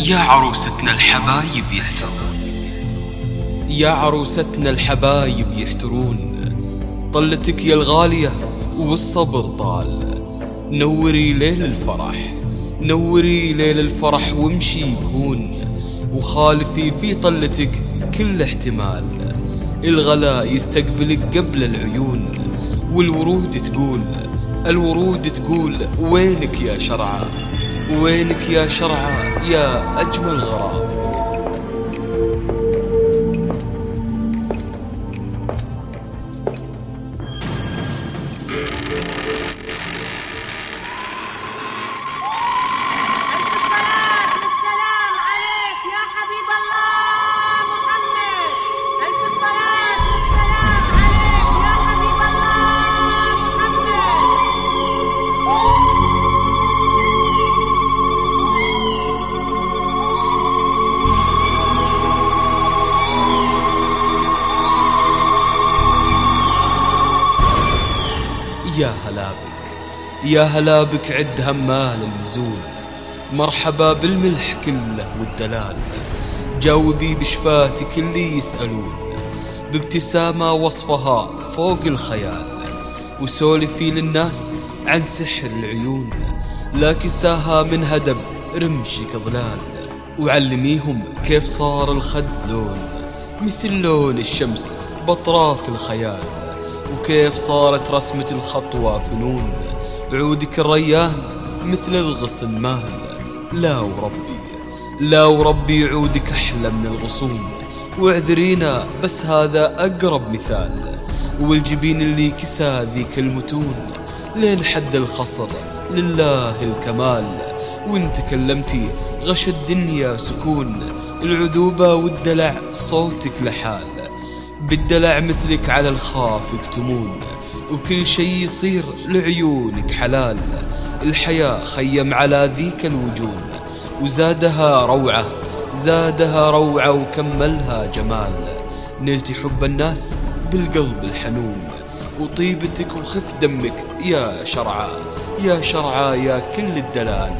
يا عروستنا الحبايب يهترون، يا عروستنا الحبايب يهترون، طلتك يا الغالية والصبر طال. نوري ليل الفرح، نوري ليل الفرح وامشي بهون، وخالفي في طلتك كل احتمال. الغلاء يستقبلك قبل العيون، والورود تقول، الورود تقول وينك يا شرعة، وينك يا شرعة يا أجمل غرام. يا هلا بك، يا هلا بك عد همال النزول، مرحبا بالملح كله والدلال. جاوبي بشفاتك اللي يسألون، بابتسامة وصفها فوق الخيال. وسولفي للناس عن سحر العيون، لا كساها من هدب رمشك ظلال. وعلميهم كيف صار الخد لون مثل لون الشمس بأطراف الخيال، وكيف صارت رسمة الخطوة فنون. عودك الريان مثل الغصن مال، لا وربي، لا وربي عودك أحلى من الغصون. واعذرينا بس هذا أقرب مثال، والجبين اللي كسى ذيك المتون. لين حد الخصر لله الكمال، وان تكلمتي غش الدنيا سكون. العذوبة والدلع صوتك لحال، بالدلع مثلك على الخاف يكتمون. وكل شي يصير لعيونك حلال، الحياة خيم على ذيك الوجون. وزادها روعة، زادها روعة وكملها جمال. نلتي حب الناس بالقلب الحنون، وطيبتك وخف دمك يا شرعة، يا شرعة يا كل الدلال.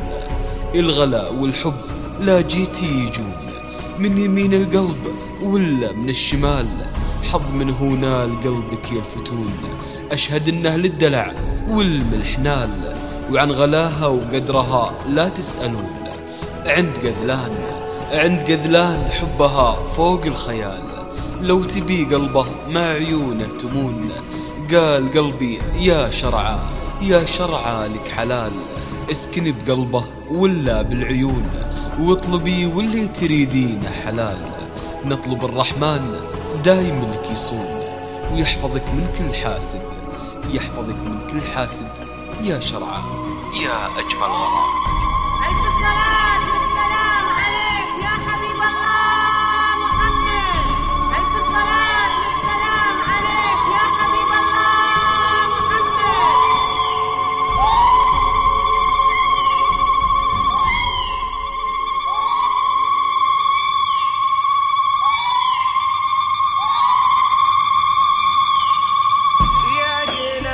الغلا والحب لا جيتي يجون من يمين القلب ولا من الشمال. حظ من هنا لقلبك يلفتون، أشهد إنه للدلع والملح نال. وعن غلاها وقدرها لا تسألون، عند قذلان، عند قذلان حبها فوق الخيال. لو تبي قلبه مع عيونه تمون، قال قلبي يا شرعة، يا شرعة لك حلال. اسكني بقلبه ولا بالعيون، واطلبي واللي تريدين حلال. نطلب الرحمن دايم لك يصون، ويحفظك من كل حاسد، يحفظك من كل حاسد يا شرعة يا أجمل غرام.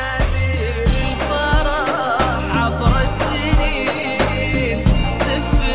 عبر السنين سف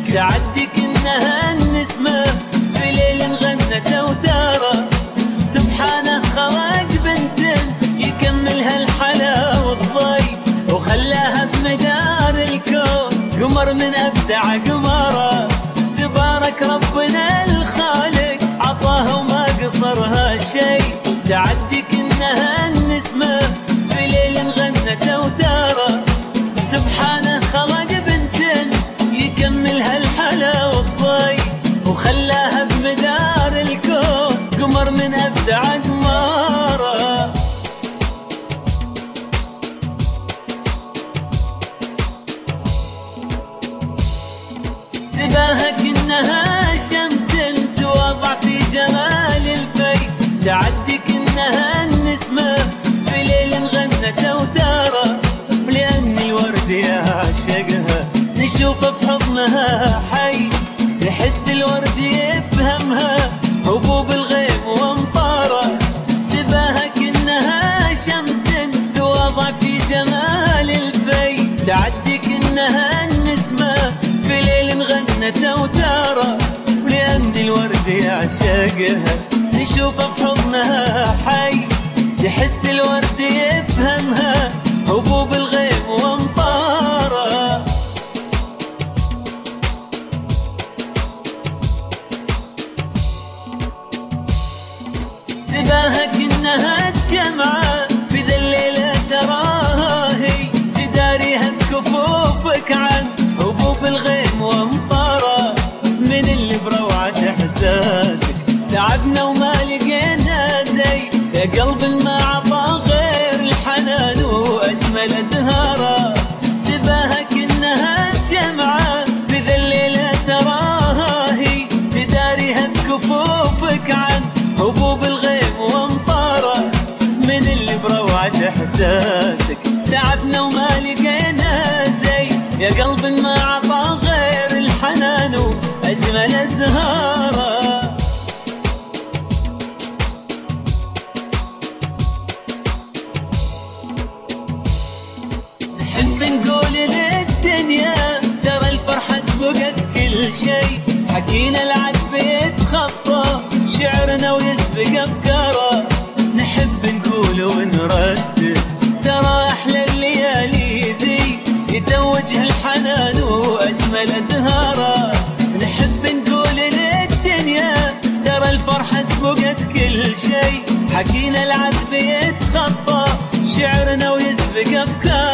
تعدي كأنها النسمة في ليل غنت أوتارة. سبحانه خلق بنت يكملها الحلا والضي، وخلاها بمدار الكون قمر من أبدع قمارة. تبارك ربنا الخالق عطاها وما قصرها شيء. تعدي كأنها النسمة في ليل غنت أوتارة. سبحانه خلق بنت يكملها الحلا والضي، وخلاها بمدار الكون قمر من أبدع قمارة. تباهى كأنها شمس توضع في جمال الفي. تعدي كأنها النسمة في ليل غنت أوتارة. لأن الورد يعشقها نشوفه بحضنها حي، يحس الورد يفهمها هبوب الغيم وامطاره. تباهى كأنها شمس توضع في جمال الفي. تعدي كأنها النسمة في ليل غنت أوتارة. ولأن الورد يعشقها نشوفه بحضنها حي، يحس الورد يفهمها هبوب الغيم وامطاره. تباهى كأنها شمعة في ذا الليلة تراها هي، تداريها بكفوفك عن هبوب الغيم وامطاره. من اللي بروعة احساسك تعبنا وما لقينا زي، يا قلب ما عطى غير الحنان واجمل ازهاره. تباهى كأنها شمعة في ذا الليلة تراها هي، تداريها بكفوفك عن هبوب الغيم وامطاره. من اللي بروعة احساسك تعبنا وما لقينا زي، يا قلب ما عطى غير الحنان واجمل ازهاره. نحب نقول للدنيا ترى الفرحة سبقت كل شيء. حكينا العذب يتخطى شعرنا ويسبق أفكاره. نحب نقول ونردد ترى أحلى الليالي ذي، يتوجه الحنان وأجمل أزهاره. نحب نقول للدنيا ترى الفرحة سبقت كل شيء. حكينا العذب يتخطى شعرنا ويسبق أفكاره.